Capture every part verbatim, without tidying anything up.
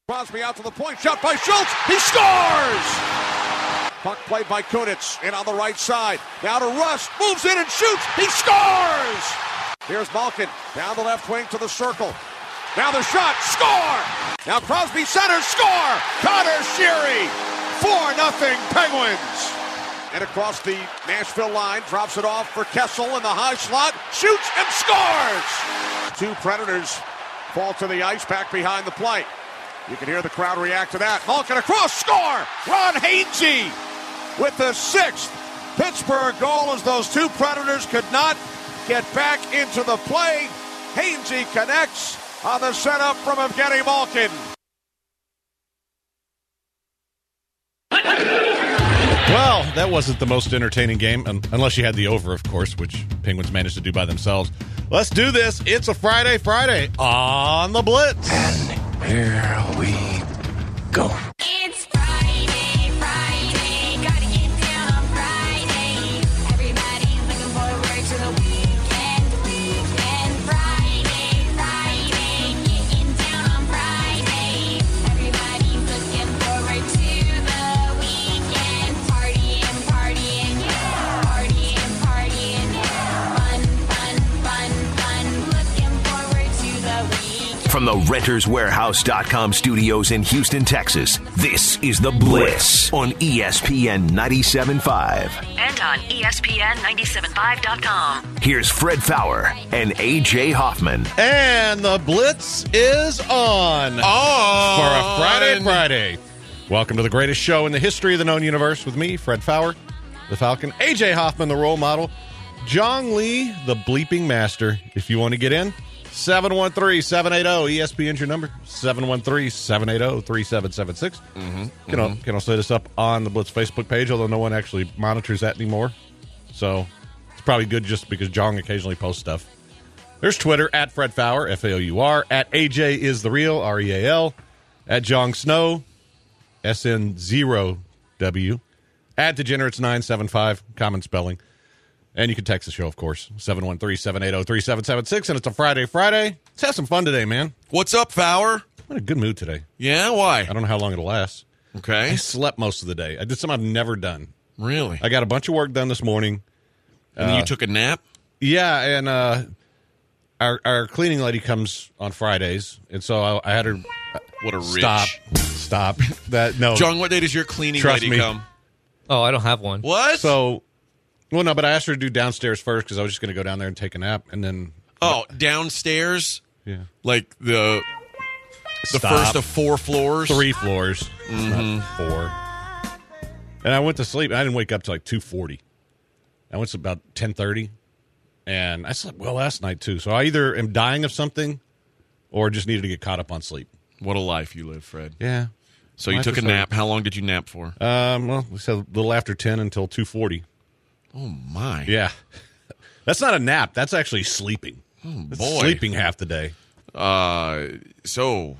Crosby out to the point, shot by Schultz, he scores! Puck played by Kunitz, in on the right side, now to Rust, moves in and shoots, he scores! Here's Malkin, down the left wing to the circle, now the shot, score! Now Crosby centers, score! Connor Sheary, four nothing Penguins! And across the Nashville line, drops it off for Kessel in the high slot, shoots and scores! Two Predators fall to the ice, back behind the plate. You can hear the crowd react to that. Malkin across, score! Ron Hainsey with the sixth Pittsburgh goal as those two Predators could not get back into the play. Hainsey connects on the setup from Evgeny Malkin. Well, that wasn't the most entertaining game, unless you had the over, of course, which Penguins managed to do by themselves. Let's do this. It's a Friday Friday on the Blitz. And here we go. It's Friday, Friday, gotta get down on Friday. Everybody's looking forward to the weekend, weekend. Friday, Friday, getting down on Friday. Everybody's looking forward to the weekend. Partying, partying, partying, partying. Fun, fun, fun, fun. Looking forward to the weekend. From the Renters Warehouse dot com studios in Houston, Texas, this is The Blitz on E S P N ninety-seven point five. And on E S P N ninety-seven point five dot com. Here's Fred Faour and A J Hoffman. And the Blitz is on. On. For a Friday Friday. Welcome to the greatest show in the history of the known universe with me, Fred Faour, the Falcon, A J Hoffman, the role model, Jong Lee, the bleeping master. If you want to get in, seven one three, seven eight zero, E S P N's your number, seven one three, seven eight zero, three seven seven six. Mm-hmm, you know, mm-hmm. Can also hit us up on the Blitz Facebook page, although no one actually monitors that anymore. So it's probably good just because Jong occasionally posts stuff. There's Twitter, at Fred Faour, F A O U R, at A J is the real, R E A L, at Jong Snow, S N zero W, at Degenerates nine seven five, common spelling. And you can text the show, of course, seven one three, seven eight zero, three seven seven six. And it's a Friday Friday. Let's have some fun today, man. What's up, Faour? I'm in a good mood today. Yeah, why? I don't know how long it'll last. Okay. I slept most of the day. I did something I've never done. Really? I got a bunch of work done this morning. And then uh, you took a nap? Yeah, and uh, our our cleaning lady comes on Fridays, and so I, I had her What a rich. stop, stop. That no, John, what day does your cleaning Trust lady me. come? Oh, I don't have one. What? So, well, no, but I asked her to do downstairs first because I was just going to go down there and take a nap, and then Oh, downstairs? yeah, Like the the Stop. first of four floors? three floors, not four. And I went to sleep. And I didn't wake up till like two forty. I went to about ten thirty, and I slept well last night too. So I either am dying of something, or just needed to get caught up on sleep. What a life you live, Fred. Yeah. So you Life took a is so- nap. How long did you nap for? Um. Well, we said a little after ten until two forty. Oh, my. Yeah. That's not a nap. That's actually sleeping. Oh, That's boy. sleeping half the day. Uh, so,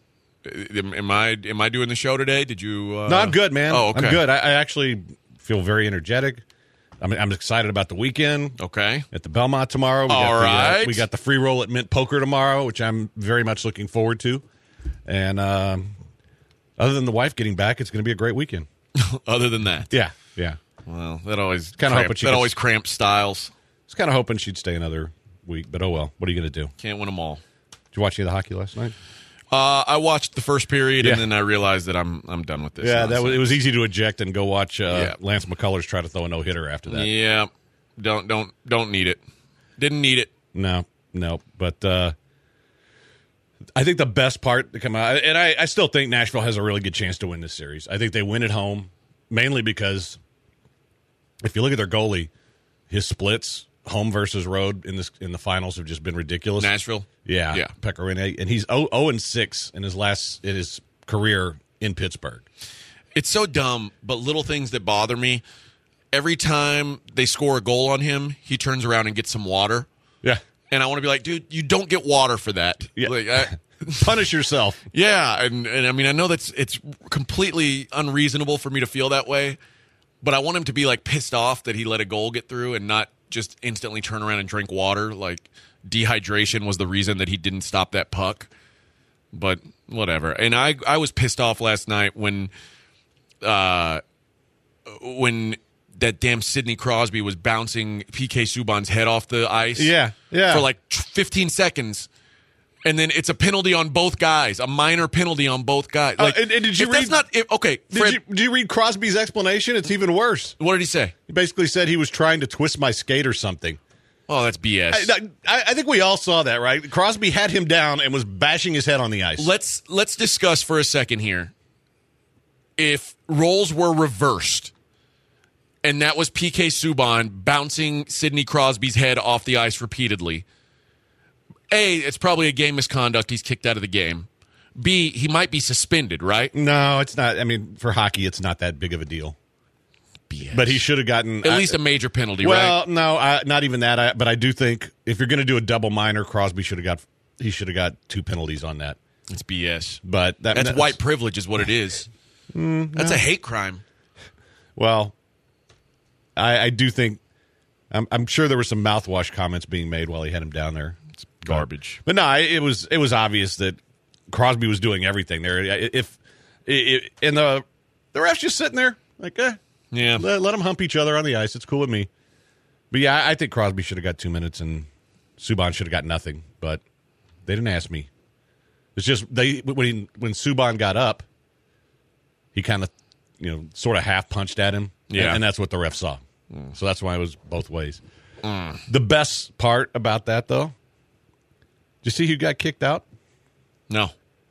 am, am I am I doing the show today? Did you? Uh... No, I'm good, man. Oh, okay. I'm good. I, I actually feel very energetic. I mean, I'm excited about the weekend. Okay. At the Belmont tomorrow. We All got right. The, uh, we got the free roll at Mint Poker tomorrow, which I'm very much looking forward to. And um, other than the wife getting back, it's going to be a great weekend. Other than that. Yeah, yeah. Well, that always Kinda cramp, hoping she that gets- always cramps styles. I was kind of hoping she'd stay another week, but oh well. What are you going to do? Can't win them all. Did you watch any of the hockey last night? Uh, I watched the first period, Yeah. and then I realized that I'm I'm done with this. Yeah, that was, nonsense. it was easy to eject and go watch uh, Yeah. Lance McCullers try to throw a no hitter after that. Yeah, don't don't don't need it. Didn't need it. No, no. But uh, I think the best part to come out, and I, I still think Nashville has a really good chance to win this series. I think they win at home, mainly because if you look at their goalie, his splits, home versus road in this in the finals have just been ridiculous. Nashville. Yeah, Yeah. Pecorine, and he's oh and six in his last in his career in Pittsburgh. It's so dumb, but little things that bother me. Every time they score a goal on him, he turns around and gets some water. Yeah, And I want to be like, dude, you don't get water for that. yeah. Like, I, Punish yourself. yeah, and, and I mean, I know that's it's completely unreasonable for me to feel that way, but I want him to be like pissed off that he let a goal get through and not just instantly turn around and drink water. Like dehydration was the reason that he didn't stop that puck. but whatever. And I I was pissed off last night when uh when that damn Sidney Crosby was bouncing P K Subban's head off the ice. Yeah, yeah. For like fifteen seconds. And then it's a penalty on both guys, a minor penalty on both guys. Like, uh, and, and did you if read? That's not if, okay. Did Fred, you, did you read Crosby's explanation? It's even worse. what did he say? He basically said he was trying to twist my skate or something. Oh, that's B S. I, I, I think we all saw that, right? Crosby had him down and was bashing his head on the ice. Let's let's discuss for a second here. If roles were reversed, and that was P K Subban bouncing Sidney Crosby's head off the ice repeatedly. A, it's probably a game misconduct. He's kicked out of the game. B, he might be suspended, right? No, it's not. I mean, for hockey, it's not that big of a deal. B S. But he should have gotten At least a major penalty, well, right? no, I, not even that. I, but I do think if you're going to do a double minor, Crosby should have got he should have got two penalties on that. It's B S. But that, That's white privilege is what it is. That's a hate crime. Well, I, I do think I'm, I'm sure there were some mouthwash comments being made while he had him down there. It's garbage. But, but no, it was it was obvious that Crosby was doing everything there. If, if and the the refs just sitting there like, eh, Yeah. let, let them hump each other on the ice. It's cool with me. But yeah, I, I think Crosby should have got two minutes and Subban should have got nothing. But they didn't ask me. It's just they when he, when Subban got up, he kind of you know sort of half punched at him. Yeah. and, and that's what the ref saw. Mm. So that's why it was both ways. Mm. The best part about that, though, did you see who got kicked out? No.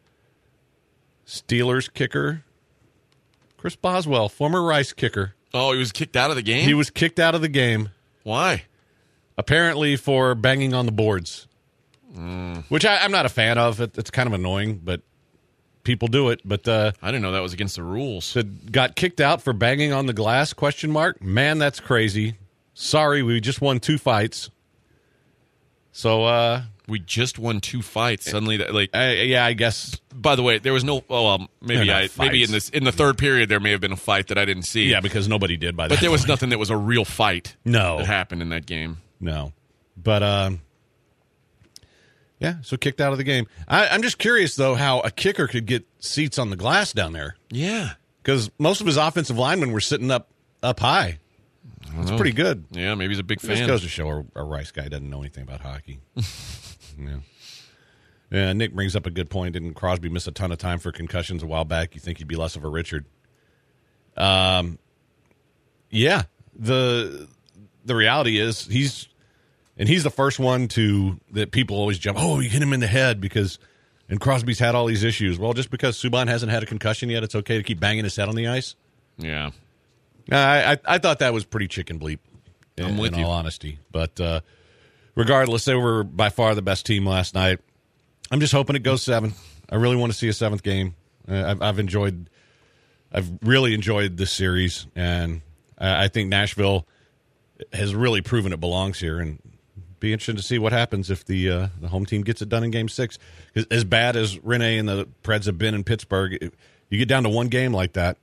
Steelers kicker Chris Boswell, former Rice kicker. Oh, he was kicked out of the game? He was kicked out of the game. Why? Apparently for banging on the boards, mm. which I, I'm not a fan of. It, it's kind of annoying, but people do it. But uh, I didn't know that was against the rules. Said got kicked out for banging on the glass? Question mark. Man, that's crazy. Sorry, we just won two fights. So uh, we just won two fights. Suddenly, that like I, yeah, I guess. By the way, there was no. Oh, well, maybe I fights. maybe in this in the third period there may have been a fight that I didn't see. Yeah, because nobody did by that. But there was point. nothing that was a real fight. No, that happened in that game. No, but um, yeah. So kicked out of the game. I, I'm just curious though how a kicker could get seats on the glass down there. Yeah, because most of his offensive linemen were sitting up up high. That's know. pretty good. Yeah, maybe he's a big fan. This goes to show our, our Rice guy doesn't know anything about hockey. yeah. Yeah, Nick brings up a good point. Didn't Crosby miss a ton of time for concussions a while back? You think he'd be less of a Richard? Um, yeah. The the reality is he's and he's the first one to that people always jump. Oh, you hit him in the head because and Crosby's had all these issues. Well, just because Subban hasn't had a concussion yet, it's okay to keep banging his head on the ice. Yeah. I, I I thought that was pretty chicken bleep, in, I'm with in you. all honesty. But uh, regardless, they were by far the best team last night. I'm just hoping it goes seven. I really want to see a seventh game. Uh, I've, I've enjoyed, I've really enjoyed this series, and I, I think Nashville has really proven it belongs here. And be interesting to see what happens if the uh, the home team gets it done in Game Six. As bad as Rene and the Preds have been in Pittsburgh, it, you get down to one game like that.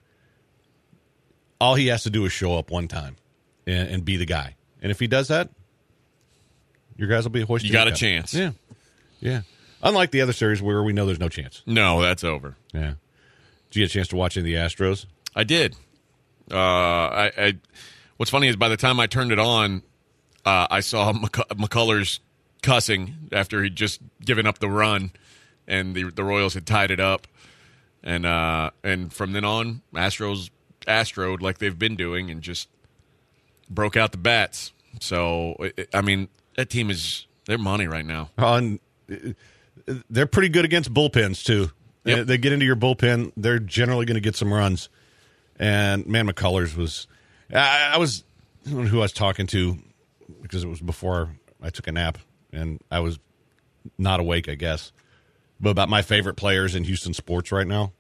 All he has to do is show up one time and, and be the guy. And if he does that, your guys will be hoisted. You got a up. chance. Yeah. Yeah. Unlike the other series where we know there's no chance. No, that's over. Yeah. Did you get a chance to watch any of the Astros? I did. Uh, I, I. What's funny is by the time I turned it on, uh, I saw McC- McCullers cussing after he'd just given up the run, and the the Royals had tied it up. And uh, and from then on, Astros Astroed like they've been doing and just broke out the bats. So, it, I mean, that team is – they're money right now. On, they're pretty good against bullpens, too. Yep. They, they get into your bullpen, they're generally going to get some runs. And, man, McCullers was I, – I was – I don't know who I was talking to because it was before I took a nap, and I was not awake, I guess. But about my favorite players in Houston sports right now.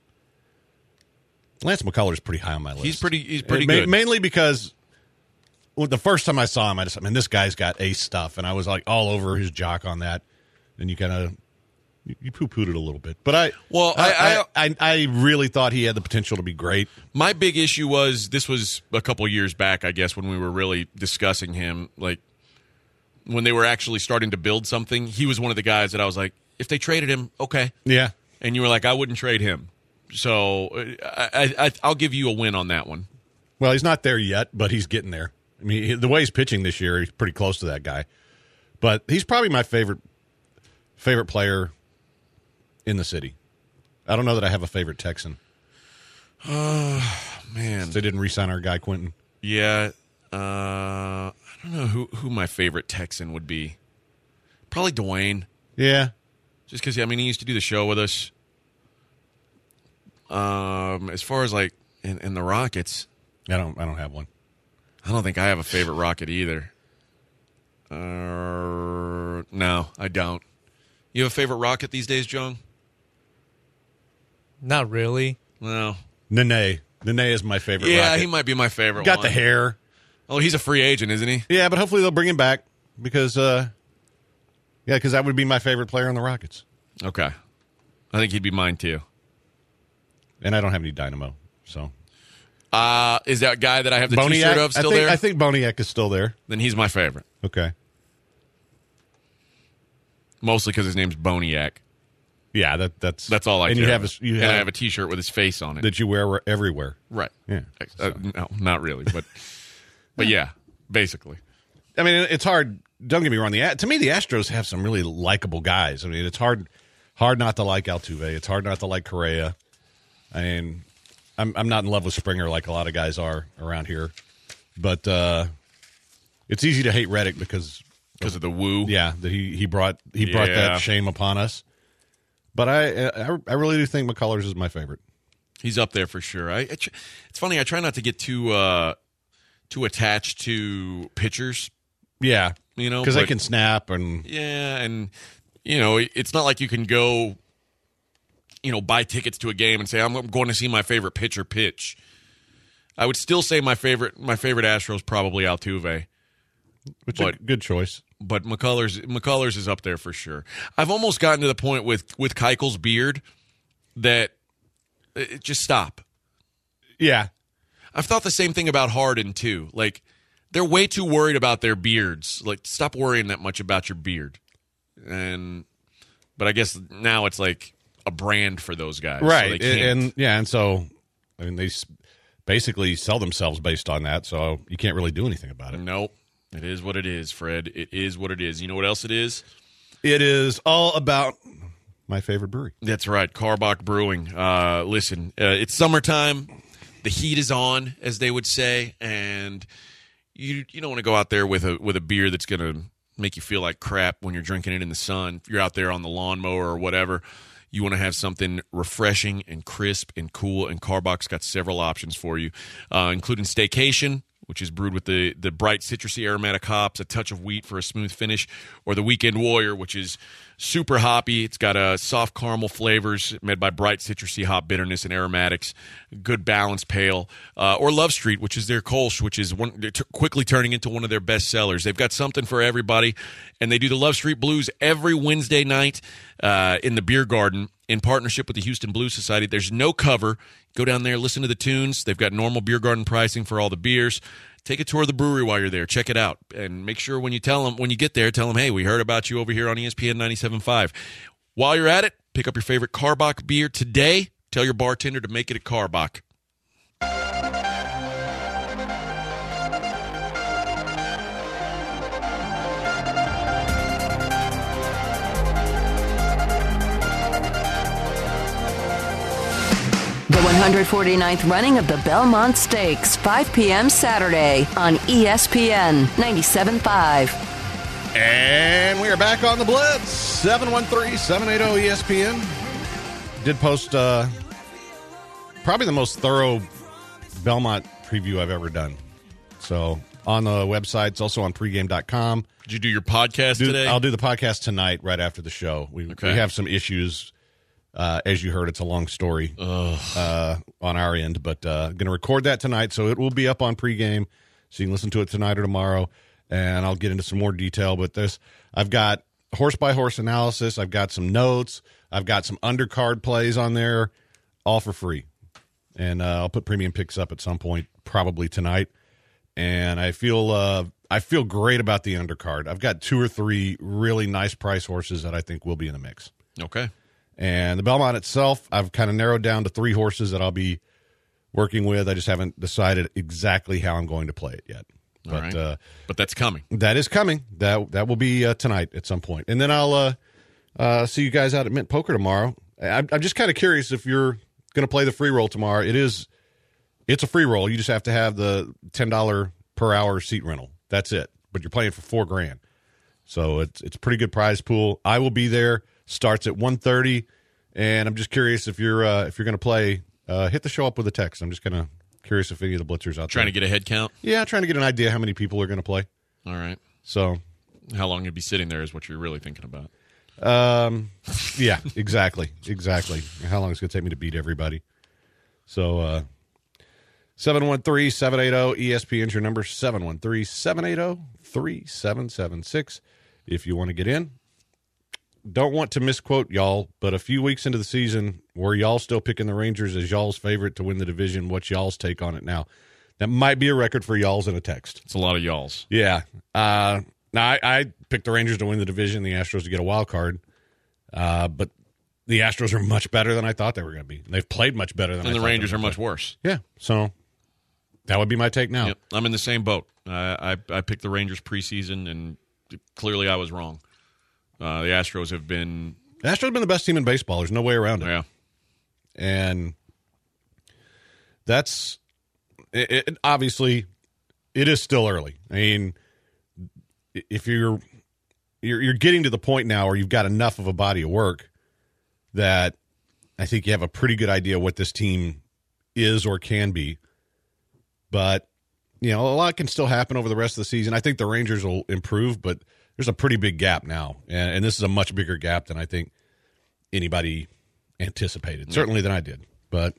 Lance McCullers pretty high on my list. He's pretty He's pretty Ma- good. Mainly because well, the first time I saw him, I just, I mean, this guy's got ace stuff, and I was like all over his jock on that. And you kind of you, you poo-pooed it a little bit, but I Well, I I- I, I I really thought he had the potential to be great. My big issue was this was a couple years back, I guess, when we were really discussing him. Like when they were actually starting to build something, he was one of the guys that I was like, if they traded him, okay. Yeah, and you were like, I wouldn't trade him. So I, I, I'll give you a win on that one. Well, he's not there yet, but he's getting there. I mean, he- the way he's pitching this year, he's pretty close to that guy. But he's probably my favorite favorite player in the city. I don't know that I have a favorite Texan. Oh, man. They didn't re-sign our guy, Quentin. Yeah. Uh, I don't know who, who my favorite Texan would be. Probably Dwayne. Yeah. Just because, I mean, he used to do the show with us. Um, as far as, like, in, in the Rockets, I don't I don't have one. I don't think I have a favorite Rocket either. Uh, no, I don't. You have a favorite Rocket these days, John? Not really. No. Nene. Nene is my favorite Yeah, Rocket. he might be my favorite Got one. the hair. Oh, he's a free agent, isn't he? Yeah, but hopefully they'll bring him back because, uh, yeah, because that would be my favorite player on the Rockets. Okay. I think he'd be mine, too. And I don't have any Dynamo, so. Uh, is that guy that I have the Boniek, T-shirt of I still think, there? I think Boniek is still there. Then he's my favorite. Okay. Mostly because his name's Boniek. Yeah, that that's That's all I and care you have about. a, you and have, I have a T-shirt with his face on it. that you wear everywhere. Right. Yeah. Uh, no, not really, but but yeah, basically. I mean, it's hard. Don't get me wrong. The to me, the Astros have some really likable guys. I mean, it's hard hard not to like Altuve. It's hard not to like Correa. I mean, I'm I'm not in love with Springer like a lot of guys are around here, but uh, it's easy to hate Reddick because Because of the woo. yeah, that he he brought he brought Yeah. that shame upon us. But I, I I really do think McCullers is my favorite. He's up there for sure. I, I tr- it's funny. I try not to get too uh, too attached to pitchers. Yeah, You know, because they but- can snap and Yeah, and you know, it's not like you can go, you know, buy tickets to a game and say I'm going to see my favorite pitcher pitch. I would still say my favorite my favorite Astros probably Altuve, which is a But- good choice. but McCullers McCullers is up there for sure. I've almost gotten to the point with with Keuchel's beard that it, just stop. Yeah, I've thought the same thing about Harden too. Like they're way too worried about their beards. Like stop worrying that much about your beard. And but I guess now it's like a brand for those guys, so right. they can't. and, and yeah, and so I mean they s- basically sell themselves based on that. So you can't really do anything about it. Nope. It is what it is, Fred. It is what it is. You know what else it is? It is all about my favorite brewery. That's right, Karbach Brewing. Uh, listen, uh, it's summertime. The heat is on, as they would say, and you you don't want to go out there with a with a beer that's going to make you feel like crap when you're drinking it in the sun. If you're out there on the lawnmower or whatever, you want to have something refreshing and crisp and cool, and Karbach's got several options for you, uh, including Staycation, which is brewed with the, the bright citrusy aromatic hops, a touch of wheat for a smooth finish, or the Weekend Warrior, which is super hoppy. It's got a soft caramel flavors made by bright citrusy hop bitterness and aromatics, good balanced pale, uh, or Love Street, which is their Kolsch, which is one, they're t- quickly turning into one of their best sellers. They've got something for everybody, and they do the Love Street Blues every Wednesday night uh, in the beer garden in partnership with the Houston Blues Society. There's no cover. Go down there, listen to the tunes. They've got normal beer garden pricing for all the beers. Take a tour of the brewery while you're there. Check it out. And make sure when you tell them, when you get there, tell them, hey, we heard about you over here on E S P N ninety-seven point five. While you're at it, pick up your favorite Karbach beer today. Tell your bartender to make it a Karbach. The one hundred forty-ninth running of the Belmont Stakes, five p.m. Saturday on E S P N ninety-seven point five. And we are back on the Blitz. seven one three, seven eight zero E S P N. Did post uh, probably the most thorough Belmont preview I've ever done. So on the website, it's also on pregame dot com. Did you do your podcast Do- today? I'll do the podcast tonight right after the show. We, Okay. we have some issues. Uh, as you heard, it's a long story uh, on our end, but uh, going to record that tonight, so it will be up on pregame, so you can listen to it tonight or tomorrow, and I'll get into some more detail. But this, I've got horse-by-horse analysis, I've got some notes, I've got some undercard plays on there, all for free. And uh, I'll put premium picks up at some point, probably tonight. And I feel uh, I feel great about the undercard. I've got two or three really nice price horses that I think will be in the mix. okay. And the Belmont itself, I've kind of narrowed down to three horses that I'll be working with. I just haven't decided exactly how I'm going to play it yet. All But right. uh, But that's coming. that is coming. That that will be uh, tonight at some point. And then I'll uh, uh, see you guys out at Mint Poker tomorrow. I'm, I'm just kind of curious if you're going to play the free roll tomorrow. It is, it's a free roll. You just have to have the ten dollars per hour seat rental. That's it. But you're playing for four grand. So it's it's a pretty good prize pool. I will be there. Starts at one thirty, and I'm just curious if you're uh, if you're going to play. Uh, hit the show up with a text. I'm just kind of curious if any of the blitzers out Trying there. to get a head count? Yeah, trying to get an idea how many people are going to play. All right. So, How long you'd be sitting there is what you're really thinking about. um, yeah, exactly, exactly. How long it's going to take me to beat everybody? So, uh, seven one three, seven eight zero, E S P N's your number, seven one three, seven eight zero, three seven seven six. If you want to get in. Don't want to misquote y'all, but a few weeks into the season, were y'all still picking the Rangers as y'all's favorite to win the division? What's y'all's take on it now? That might be a record for y'all's in a text. It's a lot of y'alls. Yeah. Uh, now, I, I picked the Rangers to win the division, the Astros to get a wild card. Uh, but the Astros are much better than I thought they were going to be. They've played much better than I And the thought they Rangers were are gonna much play. worse. Yeah. So that would be my take now. Yep. I'm in the same boat. I, I I picked the Rangers preseason, and clearly I was wrong. Uh, the Astros have been... The Astros have been the best team in baseball. There's no way around it. Yeah. And that's it, it, obviously it is still early. I mean, if you're, you're you're getting to the point now where you've got enough of a body of work that I think you have a pretty good idea what this team is or can be. But you know, a lot can still happen over the rest of the season. I think the Rangers will improve, but there's a pretty big gap now, and, and this is a much bigger gap than I think anybody anticipated, mm-hmm. certainly than I did. But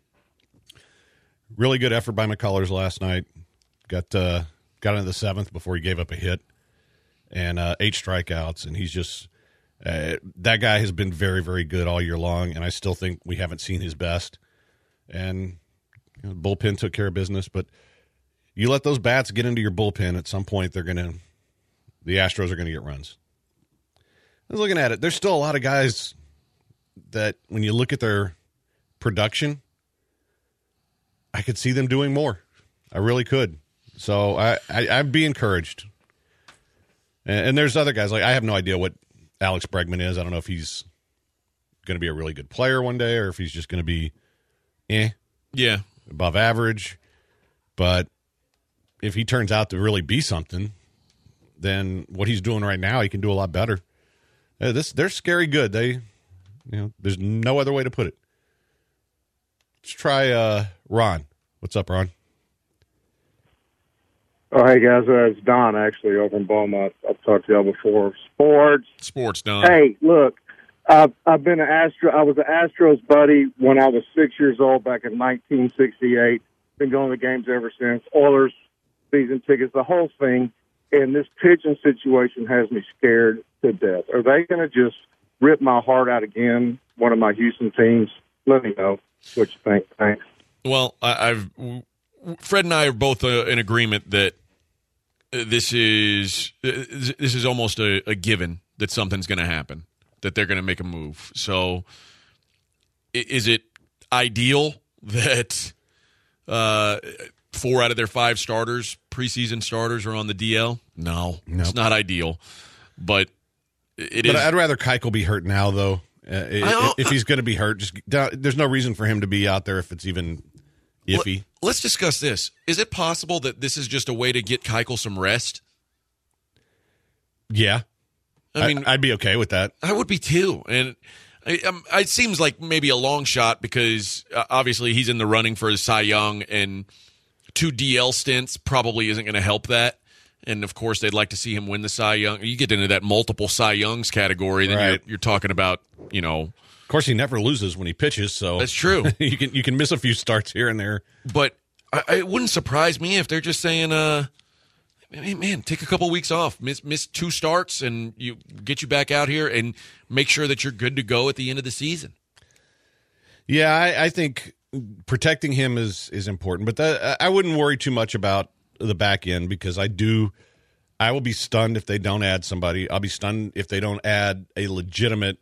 really good effort by McCullers last night. Got uh, got into the seventh before he gave up a hit, and uh, eight strikeouts, and he's just uh, that guy has been very, very good all year long, and I still think we haven't seen his best. And you know, the bullpen took care of business, but you let those bats get into your bullpen, at some point they're going to the Astros are going to get runs. I was looking at it. There's still a lot of guys that when you look at their production, I could see them doing more. I really could. So I, I, I'd be encouraged. And, and there's other guys. Like I have no idea what Alex Bregman is. I don't know if he's going to be a really good player one day or if he's just going to be eh, Yeah. above average. But if he turns out to really be something, then what he's doing right now, he can do a lot better. Uh, this they're scary good. They, you know, there's no other way to put it. Let's try uh, Ron. What's up, Ron? Oh, hey, guys. Uh, it's Don, actually, over in Beaumont. I've talked to y'all before. Sports. Sports, Don. Hey, look, I've, I've been an Astro. I was an Astros buddy when I was six years old back in nineteen sixty-eight. Been going to games ever since. Oilers season tickets, the whole thing. And this pitching situation has me scared to death. Are they going to just rip my heart out again, one of my Houston teams? Let me know what you think. Thanks. Well, I, I've Fred and I are both uh, in agreement that this is uh, this is almost a, a given that something's going to happen, that they're going to make a move. So, is it ideal that uh, four out of their five starters, preseason starters, are on the D L? No, Nope. It's not ideal. But it but is. I'd rather Keuchel be hurt now, though. Uh, I- if he's going to be hurt, just there's no reason for him to be out there if it's even iffy. Let, let's discuss this. Is it possible that this is just a way to get Keuchel some rest? Yeah, I mean, I, I'd be okay with that. I would be too, and I, um, it seems like maybe a long shot because uh, obviously he's in the running for his Cy Young, and two D L stints probably isn't going to help that. And of course, they'd like to see him win the Cy Young. You get into that multiple Cy Youngs category, then Right. you're, you're talking about, you know, Of course, he never loses when he pitches, so that's true. you can you can miss a few starts here and there. But I, it wouldn't surprise me if they're just saying, uh, hey, man, take a couple weeks off, miss miss two starts, and you get you back out here and make sure that you're good to go at the end of the season. Yeah, I, I think protecting him is is important, but that, I wouldn't worry too much about the back end because I do. I will be stunned if they don't add somebody. I'll be stunned if they don't add a legitimate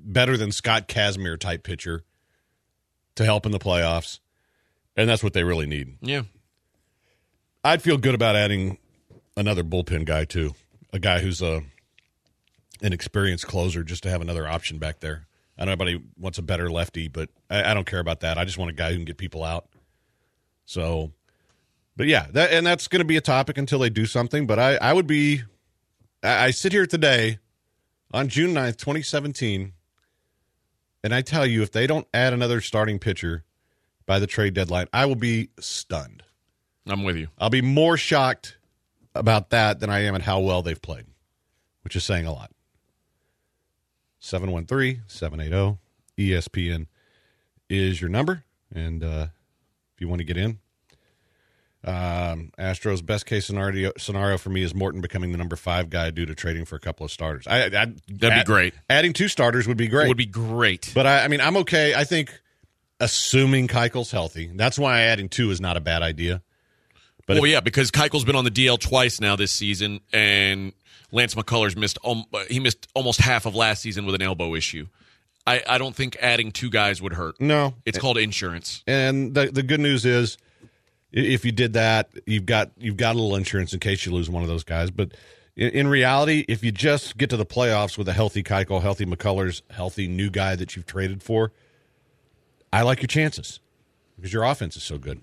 better than Scott Kazmir type pitcher to help in the playoffs, and that's what they really need. Yeah. I'd feel good about adding another bullpen guy, too, a guy who's a, an experienced closer just to have another option back there. I know everybody wants a better lefty, but I, I don't care about that. I just want a guy who can get people out. So, but yeah, that, and that's going to be a topic until they do something, but I, I would be – I sit here today on June ninth, twenty seventeen, and I tell you, if they don't add another starting pitcher by the trade deadline, I will be stunned. I'm with you. I'll be more shocked about that than I am at how well they've played, which is saying a lot. seven one three, seven eight zero, E S P N is your number, and uh, if you want to get in. Um, Astros' best case scenario scenario for me is Morton becoming the number five guy due to trading for a couple of starters. I, I, That'd add, be great. Adding two starters would be great. It would be great. But, I, I mean, I'm okay. I think assuming Keuchel's healthy, that's why adding two is not a bad idea. But well, if, yeah, because Keuchel's been on the D L twice now this season, and Lance McCullers missed um, he missed almost half of last season with an elbow issue. I, I don't think adding two guys would hurt. No. It's called insurance. And the the good news is, if you did that, you've got you've got a little insurance in case you lose one of those guys. But in, in reality, if you just get to the playoffs with a healthy Keuchel, healthy McCullers, healthy new guy that you've traded for, I like your chances because your offense is so good.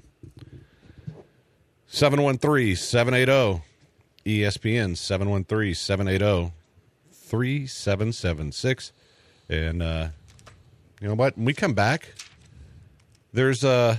seven one three, seven eight zero, E S P N, seven one three, seven eight zero, three seven seven six. And uh, you know what? When we come back, there's a...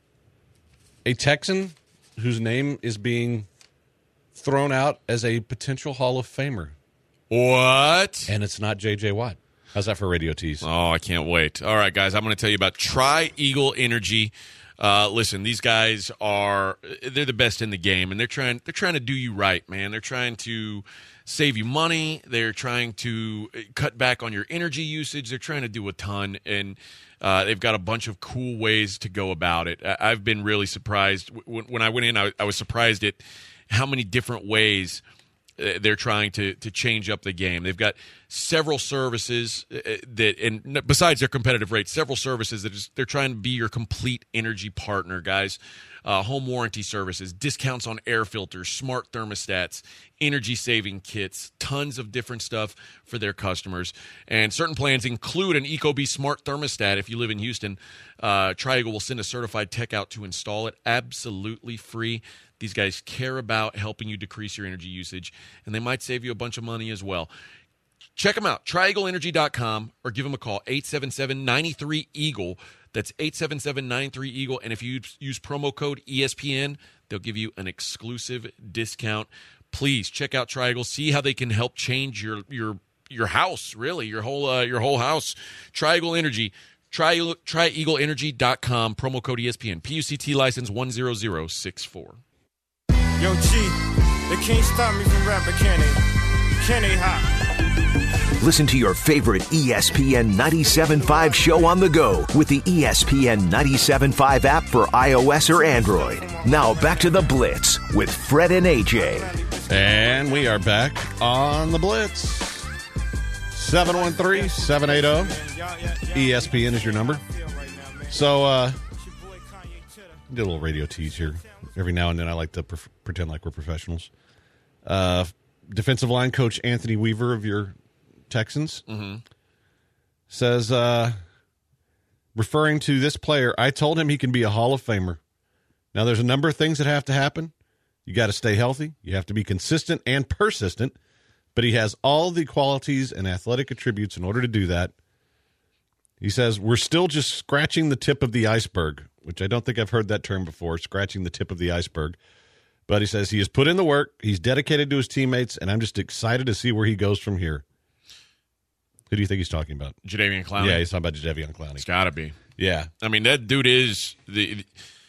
a Texan whose name is being thrown out as a potential Hall of Famer. What? And it's not J J Watt. How's that for Radio Tease? Oh, I can't wait. All right, guys, I'm going to tell you about Tri-Eagle Energy. Uh, listen, these guys are they're the best in the game, and they're trying they're trying to do you right, man. They're trying to save you money. They're trying to cut back on your energy usage. They're trying to do a ton, and uh, they've got a bunch of cool ways to go about it. I- I've been really surprised. When, when I went in, I, I was surprised at how many different ways uh, they're trying to to change up the game. They've got several services uh, that, and besides their competitive rates, several services that is, they're trying to be your complete energy partner, guys. Uh, home warranty services, discounts on air filters, smart thermostats, energy-saving kits, tons of different stuff for their customers. And certain plans include an Ecobee smart thermostat. If you live in Houston, uh, Tri-Eagle will send a certified tech out to install it absolutely free. These guys care about helping you decrease your energy usage, and they might save you a bunch of money as well. Check them out, tri eagle energy dot com, or give them a call, eight seven seven, nine three, EAGLE. That's eight seven seven, nine three, EAGLE. And if you use promo code E S P N, they'll give you an exclusive discount. Please check out Tri-Eagle. See how they can help change your your your house, really, your whole uh, your whole house. Tri-Eagle Energy, tri eagle energy dot com, promo code E S P N. P U C T license one zero zero six four. Yo, G, they can't stop me from rapping, can they? Can they, hop? Listen to your favorite E S P N ninety-seven point five show on the go with the E S P N ninety-seven point five app for iOS or Android. Now back to the Blitz with Fred and A J. And we are back on the Blitz. seven one three, seven eight zero, E S P N is your number. So, uh, did a little radio tease here. Every now and then I like to pre- pretend like we're professionals. Uh, defensive line coach Anthony Weaver of your Texans Mm-hmm. says, uh, referring to this player, I told him he can be a Hall of Famer. Now, there's a number of things that have to happen. You got to stay healthy. You have to be consistent and persistent. But he has all the qualities and athletic attributes in order to do that. He says, we're still just scratching the tip of the iceberg, which I don't think I've heard that term before, scratching the tip of the iceberg. But he says he has put in the work, he's dedicated to his teammates, and I'm just excited to see where he goes from here. Who do you think he's talking about? Jadeveon Clowney. Yeah, he's talking about Jadeveon Clowney. It's got to be. Yeah. I mean, that dude is the.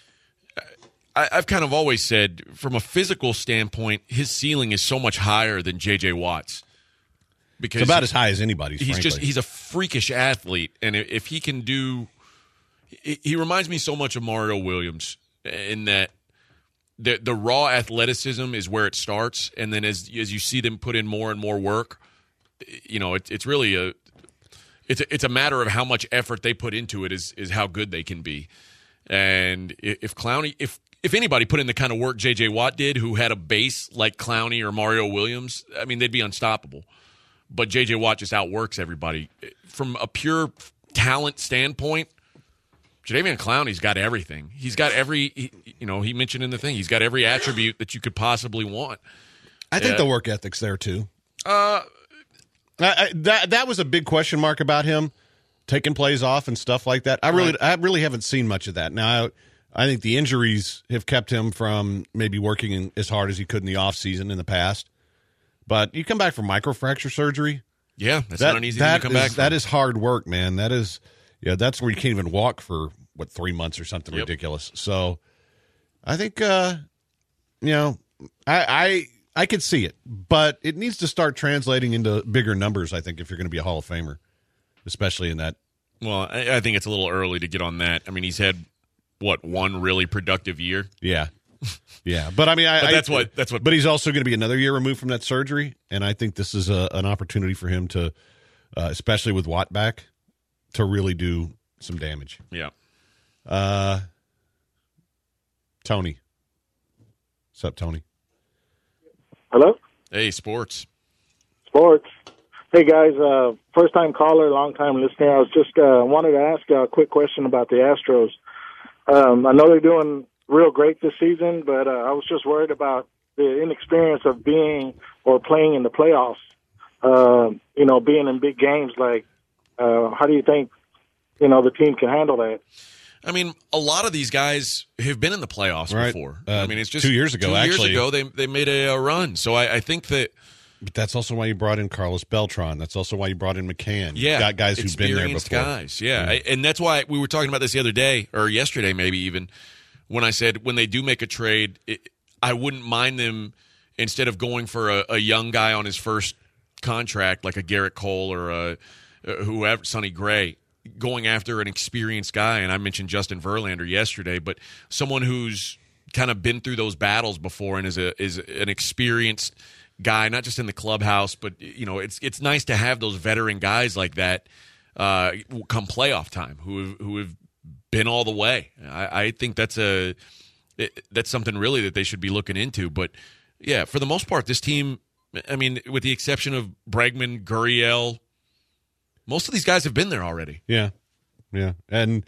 I, I've kind of always said, from a physical standpoint, his ceiling is so much higher than J J Watt's. Because It's about as high as anybody's, He's frankly. just he's a freakish athlete, and if he can do, he, he reminds me so much of Mario Williams in that the the raw athleticism is where it starts, and then as as you see them put in more and more work, you know, it, it's really a it's a, it's a matter of how much effort they put into it is is how good they can be. And if Clowney, if if anybody put in the kind of work J J. Watt did, who had a base like Clowney or Mario Williams, I mean, they'd be unstoppable. But J J. Watt just outworks everybody. From a pure talent standpoint, Jadeveon Clowney's got everything. He's got every, he, you know, he mentioned in the thing, he's got every attribute that you could possibly want. I think Uh, the work ethic's there, too. Uh, I, I, that that was a big question mark about him taking plays off and stuff like that. I really, I really haven't seen much of that. Now, I, I think the injuries have kept him from maybe working in, as hard as he could in the offseason in the past. But you come back from microfracture surgery. Yeah, that's that, not an easy that thing to come is, back from. That is hard work, man. That is, yeah, that's where you can't even walk for, what, three months or something Yep. ridiculous. So I think, uh, you know, I, I I could see it, but it needs to start translating into bigger numbers, I think, if you're going to be a Hall of Famer, especially in that. Well, I, I think it's a little early to get on that. I mean, he's had, what, one really productive year? Yeah. Yeah. But I mean, I, But that's I, what- that's what- But he's also going to be another year removed from that surgery, and I think this is a, an opportunity for him to, uh, especially with Watt back, to really do some damage. Yeah. Uh, Tony. What's up, Tony? Hello? Hey, sports. Sports. Hey, guys. Uh, first-time caller, long-time listener. I was just uh, wanted to ask a quick question about the Astros. Um, I know they're doing real great this season, but uh, I was just worried about the inexperience of being or playing in the playoffs, uh, you know, being in big games. Like, uh, how do you think, you know, the team can handle that? I mean, a lot of these guys have been in the playoffs Right. before. Uh, I mean, it's just two years ago, Two actually. years ago, they they made a, a run. So I, I think that But that's also why you brought in Carlos Beltran. That's also why you brought in McCann. yeah, Got guys who've been there experienced before. guys. Yeah, I, and that's why we were talking about this the other day or yesterday, maybe even when I said when they do make a trade, it, I wouldn't mind them instead of going for a, a young guy on his first contract like a Garrett Cole or a, uh, whoever, Sonny Gray, going after an experienced guy. And I mentioned Justin Verlander yesterday, but someone who's kind of been through those battles before and is a is an experienced guy, not just in the clubhouse, but you know, it's it's nice to have those veteran guys like that uh, come playoff time who have, who have been all the way. I, I think that's a it, that's something really that they should be looking into. But yeah, for the most part, this team, I mean, with the exception of Bregman, Gurriel, most of these guys have been there already. Yeah, yeah, and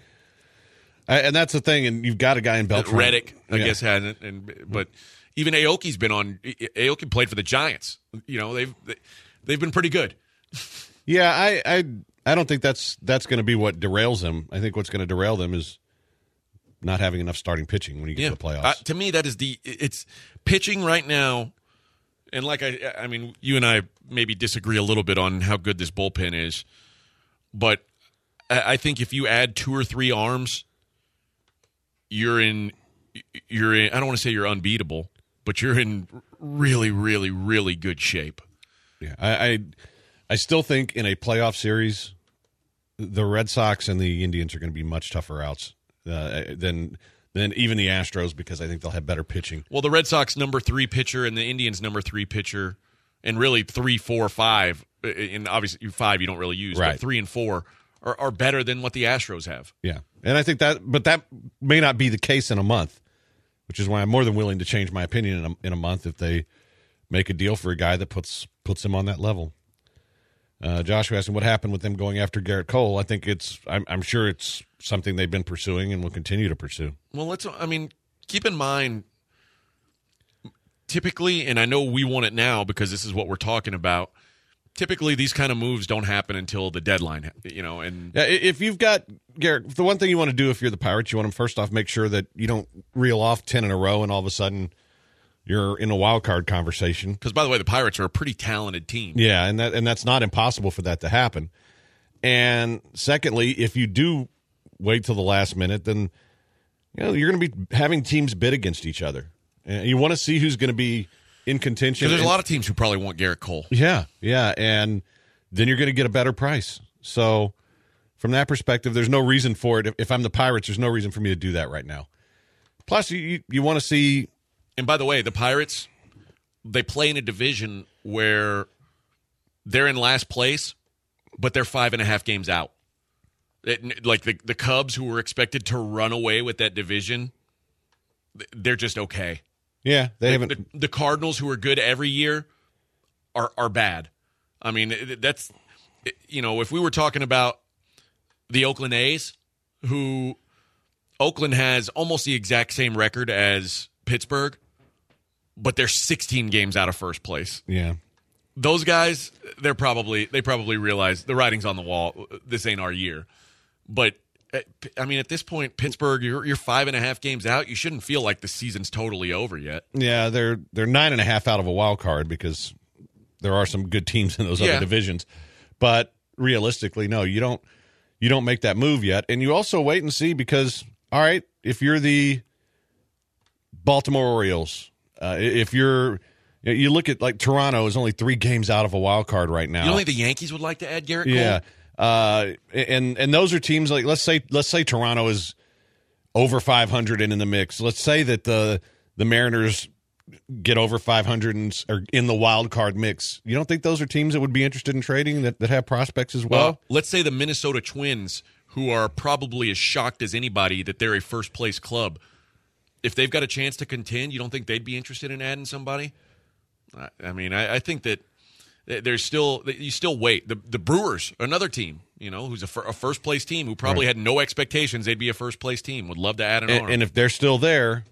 and that's the thing. And you've got a guy in Beltran. Reddick, I Yeah. guess, hasn't, and but even Aoki's been on. Aoki played for the Giants. You know, they've they've been pretty good. Yeah, I I, I don't think that's that's going to be what derails them. I think what's going to derail them is not having enough starting pitching when you get Yeah, to the playoffs. Uh, to me, that is the it's pitching right now. And like I, I mean, you and I maybe disagree a little bit on how good this bullpen is, but I I think if you add two or three arms, you're in. You're in. I don't want to say you're unbeatable, but you're in really, really, really good shape. Yeah, I, I I still think in a playoff series, the Red Sox and the Indians are going to be much tougher outs uh, than than even the Astros because I think they'll have better pitching. Well, the Red Sox number three pitcher and the Indians number three pitcher, and really three, four, five, and obviously five you don't really use, Right. but three and four are, are better than what the Astros have. Yeah, and I think that, but that may not be the case in a month, which is why I'm more than willing to change my opinion in a, in a month if they make a deal for a guy that puts puts him on that level. Uh, Joshua asking what happened with them going after Garrett Cole. I think it's, I'm, I'm sure it's something they've been pursuing and will continue to pursue. Well, let's. I mean, keep in mind, typically, and I know we want it now because this is what we're talking about. Typically, these kind of moves don't happen until the deadline, you know. And Yeah, i- if you've got Garrett, the one thing you want to do if you're the Pirates, you want to first off make sure that you don't reel off ten in a row and all of a sudden you're in a wild card conversation. because, by the way, the Pirates are a pretty talented team. Yeah, and that and that's not impossible for that to happen. And secondly, if you do wait till the last minute, then you know you're going to be having teams bid against each other. And you want to see who's going to be in contention. Because there's a And- lot of teams who probably want Garrett Cole. Yeah, yeah, and then you're going to get a better price. So from that perspective, there's no reason for it. If, if I'm the Pirates, there's no reason for me to do that right now. Plus, you you, you want to see. And by the way, the Pirates, they play in a division where they're in last place, but they're five and a half games out. It, like the, the Cubs, who were expected to run away with that division, they're just okay. Yeah, they the, haven't. The, the Cardinals, who are good every year, are are bad. I mean, that's, you know, if we were talking about the Oakland A's, who Oakland has almost the exact same record as Pittsburgh, but they're sixteen games out of first place. Yeah. Those guys, they're probably they probably realize the writing's on the wall. This ain't our year. But I mean, at this point, Pittsburgh, you're you're five and a half games out. You shouldn't feel like the season's totally over yet. Yeah, they're they're nine and a half out of a wild card because there are some good teams in those Yeah. other divisions. But realistically, no, you don't you don't make that move yet. And you also wait and see because, all right, if you're the Baltimore Orioles, uh, if you're you look at like Toronto is only three games out of a wild card right now. You don't think the Yankees would like to add Garrett Cole? Yeah. Uh, and and those are teams like let's say let's say Toronto is over five hundred and in the mix. Let's say that the the Mariners get over five hundred and are in the wild card mix. You don't think those are teams that would be interested in trading that, that have prospects as well? Well, let's say the Minnesota Twins, who are probably as shocked as anybody that they're a first place club. If they've got a chance to contend, you don't think they'd be interested in adding somebody? I, I mean, I, I think that there's still you still wait. The the Brewers, another team, you know, who's a, fir- a first place team who probably Right. had no expectations they'd be a first place team, would love to add an and, arm. and if they're still there,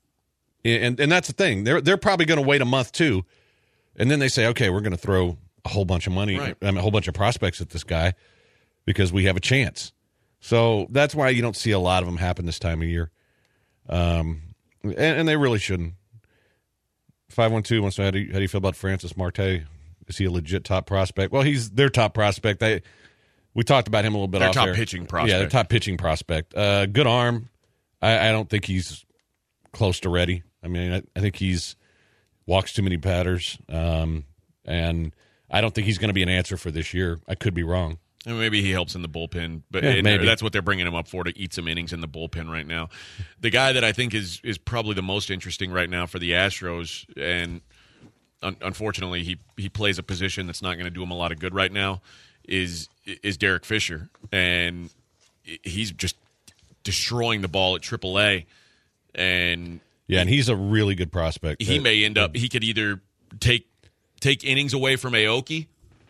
and and that's the thing, they're they're probably going to wait a month too, and then they say, okay, we're going to throw a whole bunch of money, Right. I mean, a whole bunch of prospects at this guy because we have a chance. So that's why you don't see a lot of them happen this time of year, um, and, and they really shouldn't. five one two wants to know, how do you, how do you feel about Francis Marte? Is he a legit top prospect? Well, he's their top prospect. They we talked about him a little bit Their off top there. pitching prospect. Yeah, their top pitching prospect. Uh, good arm. I, I don't think he's close to ready. I mean, I, I think he's walks too many batters, um, and I don't think he's going to be an answer for this year. I could be wrong. And maybe he helps in the bullpen, but Yeah, and maybe. that's what they're bringing him up for, to eat some innings in the bullpen right now. The guy that I think is is probably the most interesting right now for the Astros, and un- unfortunately he he plays a position that's not going to do him a lot of good right now, is is Derek Fisher, and he's just destroying the ball at triple A, and Yeah, and he's a really good prospect. he Uh, may end up he could either take take innings away from Aoki,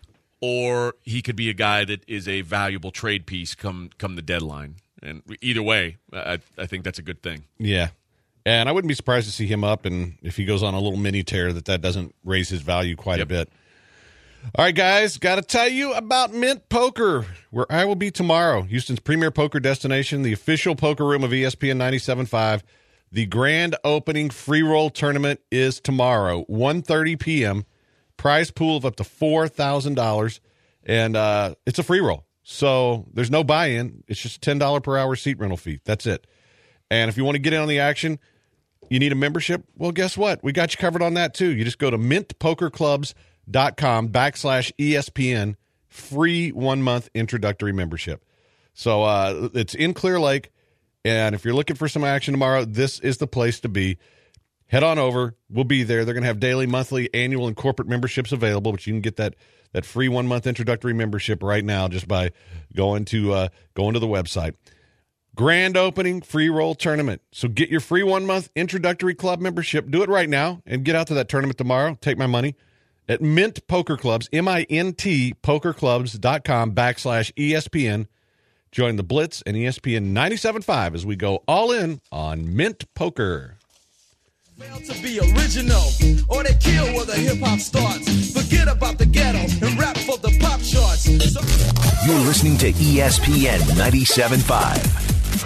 or he could be a guy that is a valuable trade piece come come the deadline. And either way, I, I think that's a good thing. Yeah. And I wouldn't be surprised to see him up, and if he goes on a little mini tear, that that doesn't raise his value quite Yep. a bit. All right, guys, got to tell you about Mint Poker, where I will be tomorrow. Houston's premier poker destination, the official poker room of E S P N ninety-seven point five. The grand opening free roll tournament is tomorrow, one thirty p.m. Prize pool of up to four thousand dollars, and uh, it's a free roll. So there's no buy-in. It's just a ten dollars per hour seat rental fee. That's it. And if you want to get in on the action, you need a membership? Well, guess what? We got you covered on that, too. You just go to mintpokerclubs.com backslash ESPN, free one-month introductory membership. So uh, it's in Clear Lake, and if you're looking for some action tomorrow, this is the place to be. Head on over. We'll be there. They're going to have daily, monthly, annual, and corporate memberships available, but you can get that that free one-month introductory membership right now just by going to uh, going to the website. Grand opening free roll tournament. So get your free one-month introductory club membership. Do it right now and get out to that tournament tomorrow. Take my money at Mint Poker Clubs, M I N T pokerclubs.com backslash ESPN. Join the Blitz and E S P N ninety-seven point five as we go all in on Mint Poker. Fail to be original, or they kill where the hip hop starts. Forget about the ghetto and rap for the pop charts. So- You're listening to E S P N ninety-seven point five.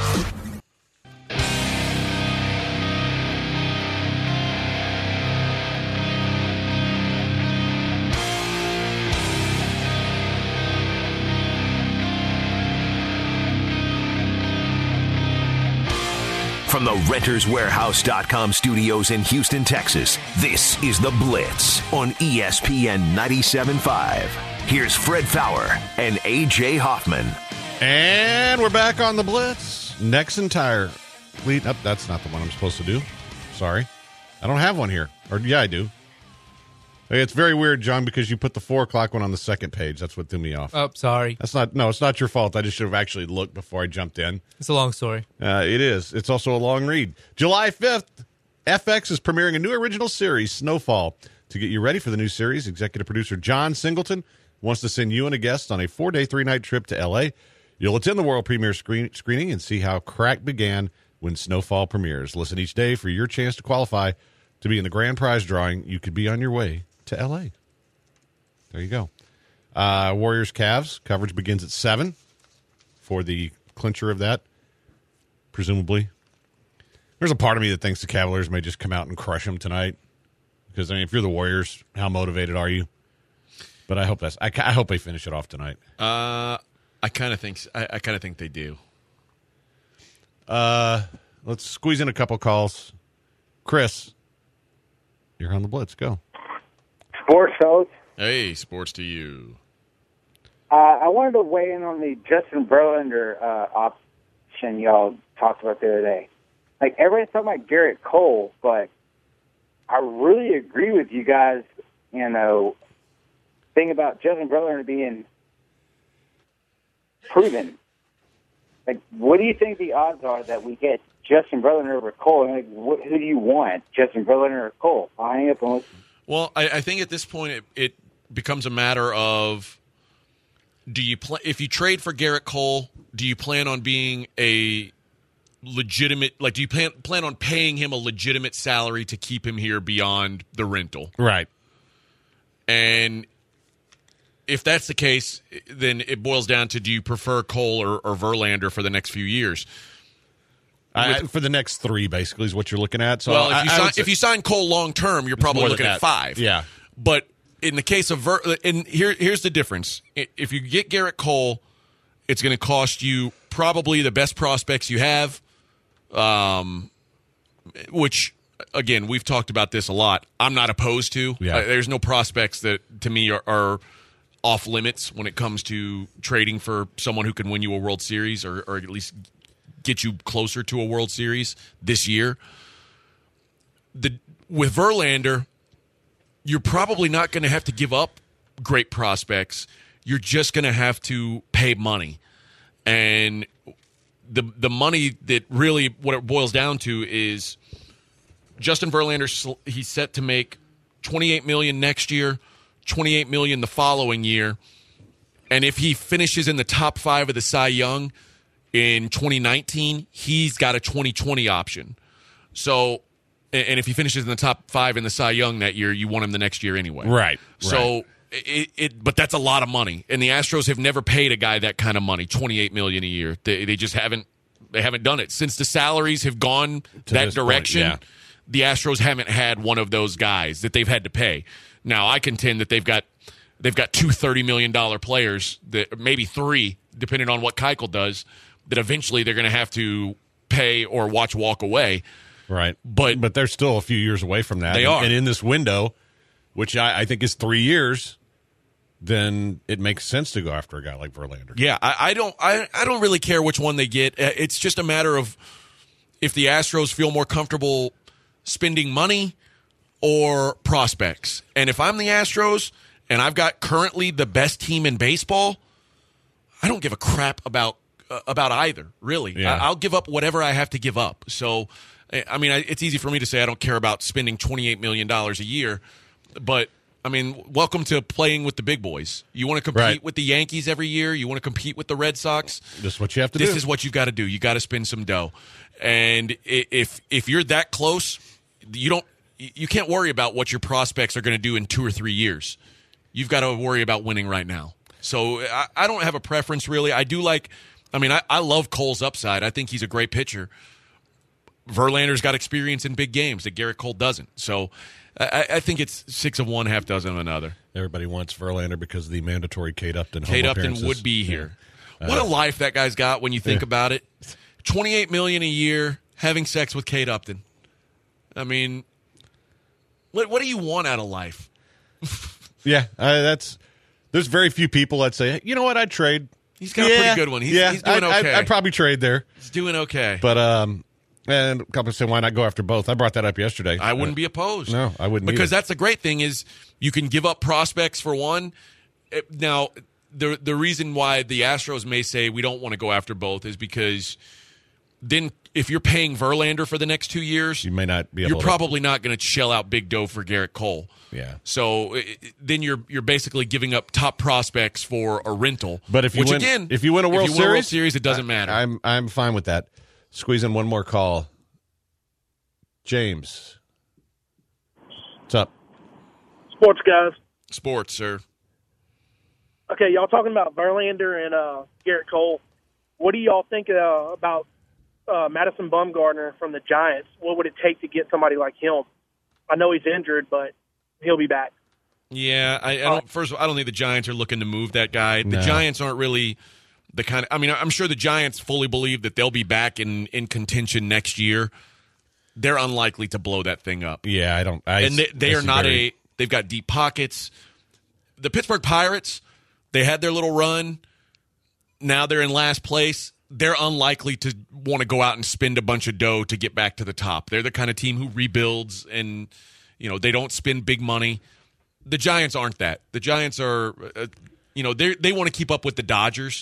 From the Renters Warehouse dot com studios in Houston, Texas, this is The Blitz on E S P N ninety-seven point five. Here's Fred Fowler and A J Hoffman. And we're back on the Blitz. Nexen Tire Fleet. Up, that's not the one I'm supposed to do. Sorry. I don't have one here. Or, yeah, I do. Hey, it's very weird, John, because you put the four o'clock one on the second page. That's what threw me off. Oh, sorry. That's not. No, it's not your fault. I just should have actually looked before I jumped in. It's a long story. Uh, it is. It's also a long read. July fifth, F X is premiering a new original series, Snowfall. To get you ready for the new series, executive producer John Singleton wants to send you and a guest on a four-day, three-night trip to L A. You'll attend the world premiere screen- screening and see how crack began when Snowfall premieres. Listen each day for your chance to qualify to be in the grand prize drawing. You could be on your way to L A. There you go. Uh, Warriors Cavs coverage begins at seven for the clincher of that, presumably. There's a part of me that thinks the Cavaliers may just come out and crush them tonight. Because, I mean, if you're the Warriors, how motivated are you? But I hope that's. I, I hope they finish it off tonight. Uh, I kind of think. I, I kind of think they do. Uh, let's squeeze in a couple calls. Chris, you're on the Blitz. Go. Sports, fellas. Hey, sports to you. Uh, I wanted to weigh in on the Justin Verlander uh, option y'all talked about the other day. Like, everybody's talking about Garrett Cole, but I really agree with you guys, you know, thing about Justin Verlander being proven. Like, what do you think the odds are that we get Justin Verlander over Cole? And, like, what, who do you want, Justin Verlander or Cole? I'll hang up and listen. Well, I, I think at this point it, it becomes a matter of do you pl- if you trade for Garrett Cole, do you plan on being a legitimate, like, do you plan plan on paying him a legitimate salary to keep him here beyond the rental? Right. And if that's the case, then it boils down to do you prefer Cole or, or Verlander for the next few years? I, for the next three, basically, is what you're looking at. So well, if I, you, I sign, say, if you sign Cole long term, you're probably more looking than at that. five. Yeah. But in the case of Ver, and here here's the difference. If you get Garrett Cole, it's going to cost you probably the best prospects you have. Um, which again, we've talked about this a lot. I'm not opposed to. Yeah. Uh, there's no prospects that to me are, are off limits when it comes to trading for someone who can win you a World Series or, or at least get you closer to a World Series this year. The with Verlander, you're probably not going to have to give up great prospects. You're just going to have to pay money. And the the money that really what it boils down to is Justin Verlander, he's set to make twenty-eight million dollars next year, twenty-eight million dollars the following year. And if he finishes in the top five of the Cy Young in twenty nineteen, he's got a twenty twenty option. So, and if he finishes in the top five in the Cy Young that year, you want him the next year anyway. Right. So, right. It, it, but that's a lot of money, and the Astros have never paid a guy that kind of money, twenty-eight million dollars a year. They, they just haven't. They haven't done it since the salaries have gone To that this direction. point, yeah. The Astros haven't had one of those guys that they've had to pay. Now, I contend that they've got they've got two thirty million dollar players, that maybe three, depending on what Keuchel does, that eventually they're going to have to pay or watch walk away. Right. But but they're still a few years away from that. They and, are. And in this window, which I, I think is three years, then it makes sense to go after a guy like Verlander. Yeah, I, I don't I, I don't really care which one they get. It's just a matter of if the Astros feel more comfortable spending money or prospects. And if I'm the Astros and I've got currently the best team in baseball, I don't give a crap about uh, about either, really. Yeah. I, I'll give up whatever I have to give up. So, I mean, I, it's easy for me to say I don't care about spending twenty-eight million dollars a year, but I mean, welcome to playing with the big boys. You want to compete Right. with the Yankees every year? You want to compete with the Red Sox? This is what you have to this do. This is what you've got to do. You got to spend some dough. And i- if if you're that close, you don't you can't worry about what your prospects are going to do in two or three years. You've got to worry about winning right now. So I, I don't have a preference, really. I do like – I mean, I, I love Cole's upside. I think he's a great pitcher. Verlander's got experience in big games that Garrett Cole doesn't. So I, I think it's six of one, half dozen of another. Everybody wants Verlander because of the mandatory Kate Upton home Kate Upton appearances. would be here. Yeah. What Uh, a life that guy's got when you think yeah. about it. twenty-eight million dollars a year having sex with Kate Upton. I mean, what what do you want out of life? Yeah, uh, that's. There's very few people that say, you know what, I'd trade. He's got a Yeah, pretty good one. He's, yeah, he's doing I'd, okay. I'd, I'd probably trade there. He's doing okay. But um, And a couple say, why not go after both? I brought that up yesterday. I wouldn't uh, be opposed. No, I wouldn't Because either. that's the great thing is you can give up prospects for one. Now, the the reason why the Astros may say we don't want to go after both is because then if you're paying Verlander for the next two years, you may not be able you're to. probably not going to shell out big dough for Garrett Cole. Yeah. So it, then you're you're basically giving up top prospects for a rental. But if you which win, again, if you win a World if you win Series, a World Series, it doesn't matter. I, I'm I'm fine with that. Squeeze in one more call. James, what's up? Sports guys. Sports, sir. Okay, y'all talking about Verlander and uh, Garrett Cole. What do y'all think uh, about uh, Madison Bumgarner from the Giants? What would it take to get somebody like him? I know he's injured, but he'll be back. Yeah, I, I don't. First of all, I don't think the Giants are looking to move that guy. The No. Giants aren't really the kind of. I mean, I'm sure the Giants fully believe that they'll be back in, in contention next year. They're unlikely to blow that thing up. Yeah, I don't. I, and they, they I are not disagree. a. They've got deep pockets. The Pittsburgh Pirates, they had their little run. Now they're in last place. They're unlikely to want to go out and spend a bunch of dough to get back to the top. They're the kind of team who rebuilds and, you know, they don't spend big money. The Giants aren't that. The Giants are, uh, you know, they they want to keep up with the Dodgers,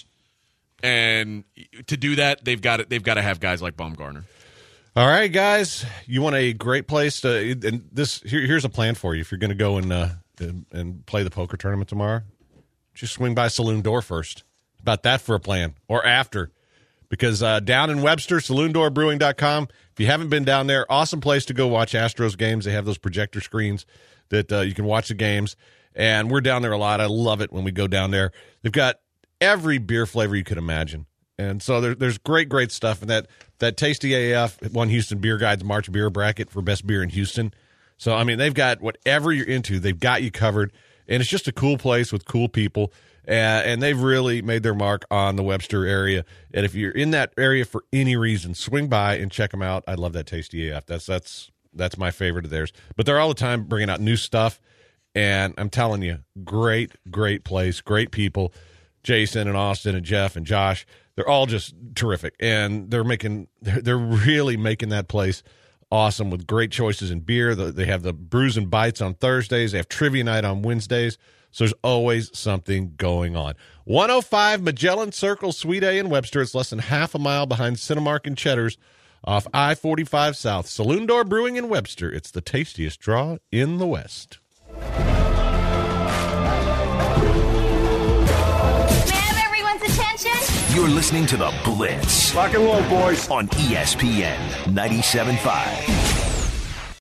and to do that, they've got to, they've got to have guys like Bumgarner. All right, guys, you want a great place to, and this here, here's a plan for you. If you're going to go and, uh, and and play the poker tournament tomorrow, just swing by Saloon Door first. About that for a plan, or after, because uh, down in Webster, saloon door brewing dot com. If you haven't been down there, awesome place to go watch Astros games. They have those projector screens that uh, you can watch the games, and we're down there a lot. I love it when we go down there. They've got every beer flavor you could imagine. And so there, there's great, great stuff. And that, that Tasty A F won Houston Beer Guide's March Beer Bracket for best beer in Houston. So, I mean, they've got whatever you're into, they've got you covered. And it's just a cool place with cool people. Uh, and they've really made their mark on the Webster area. And if you're in that area for any reason, swing by and check them out. I love that Tasty A F. That's that's that's my favorite of theirs. But they're all the time bringing out new stuff. And I'm telling you, great, great place, great people. Jason and Austin and Jeff and Josh, they're all just terrific. And they're making, they're, they're really making that place awesome with great choices in beer. The, they have the Brews and Bites on Thursdays. They have Trivia Night on Wednesdays. So there's always something going on. one oh five Magellan Circle, Suite A in Webster. It's less than half a mile behind Cinemark and Cheddar's off I forty-five South. Saloon Door Brewing in Webster. It's the tastiest draw in the West. You're listening to The Blitz. Rock and roll, boys. On E S P N ninety-seven point five.